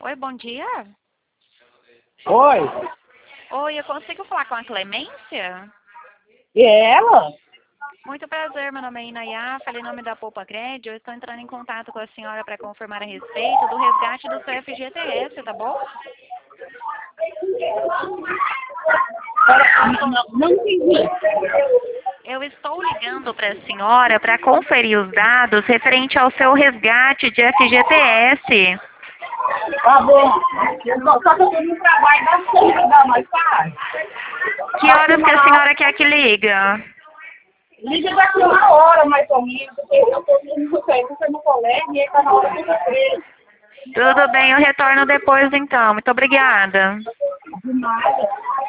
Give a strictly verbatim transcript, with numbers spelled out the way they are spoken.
Oi, bom dia. Oi, Oi, eu consigo falar com a Clemência? e ela? Muito prazer, meu nome é Inayá, falei em nome da Poupa Crédito. Eu estou entrando em contato com a senhora para confirmar a respeito do resgate do seu F G T S, tá bom? Pera, Não, não, não entendi. Eu estou ligando para a senhora para conferir os dados referente ao seu resgate de F G T S. Tá bom. Eu só, só que eu tô no trabalho, dá pra você ligar mais tarde? Que horas que a senhora quer que liga? Liga daqui uma hora, mais ou menos, porque eu tô no tempo, no colégio e aí tá na hora de você. Tudo bem, eu retorno depois então. Muito obrigada. De nada.